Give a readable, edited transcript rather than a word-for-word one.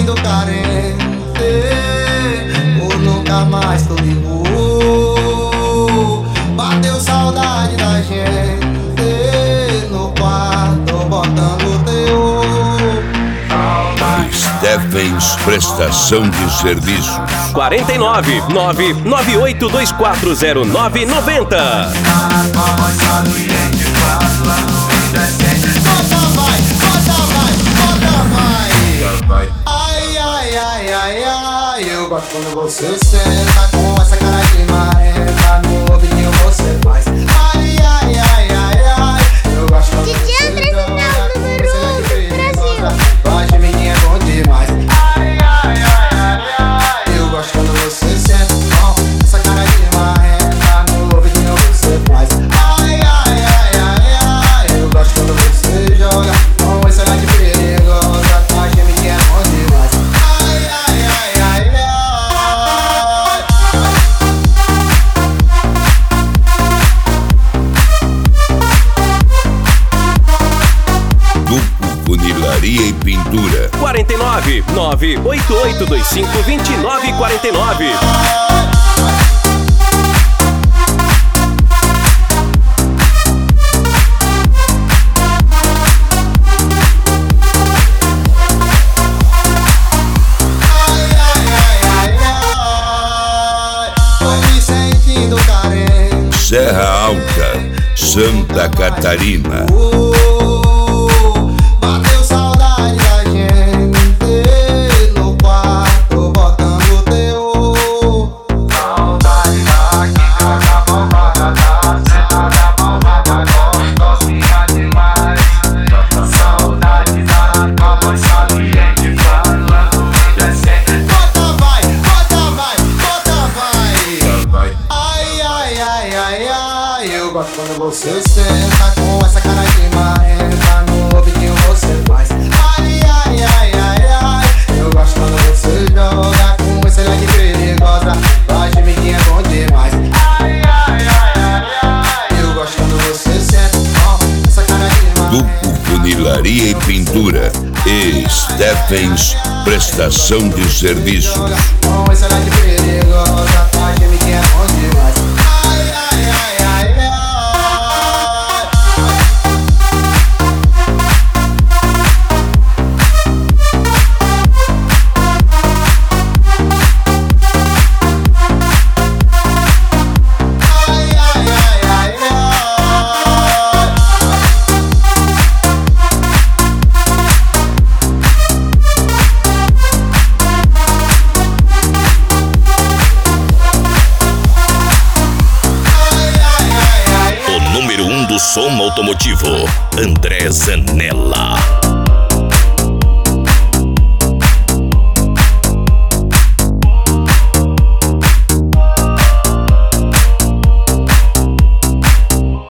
sentindo carente, por nunca mais tu ligou. Bateu saudade da gente no quarto, botando teu. Steffens Prestação de Serviços 49 998240990. Ai, ai, ai, ai, ai, eu gosto quando você senta com essa cara de marrenta, no ouvidinho você faz. Ai, ai, ai, ai, ai, eu gosto quando DJ você André Sinal, número 1 do Brasil. Pode, menina, é bom demais. Ai, ai, ai, ai, ai, eu gosto quando você senta com essa cara de marrenta, no ouvidinho você faz. Ai, ai, ai, ai, ai, eu gosto quando você joga com esse olhar de perigosa, pode, menina, é bom demais. Ai, ai, ai, ai, ai. Duplo Funilaria e Pintura 49 988252949. Tô me sentindo carente. Serra Alta, Santa Catarina Bateu saudade da gente no quarto, botando teu. Saudade daqui, da bombada, da cena da bombada, gostosinha demais. Saudade da tua voz saliente, falando decente. Bota vai, bota vai, bota vai. Ai, ai, ai, ai, ai, eu gosto quando você senta com essa cara de marrenta, no ouvidinho você faz. Ai, ai, ai, ai, ai, eu gosto quando você joga com esse olhar de perigosa, pode, menina, é bom demais. Ai, ai, ai, ai, ai, eu gosto quando você senta com essa cara de marrenta. Duplo Funilaria e Pintura e Steffens Prestação de Serviços Com esse olhar de perigosa, pode, menina, é bom demais. Ai, ai, ai, ai, ai. Ai, ai, ai, ai, ai. O número 1 do som automotivo, André Zanella.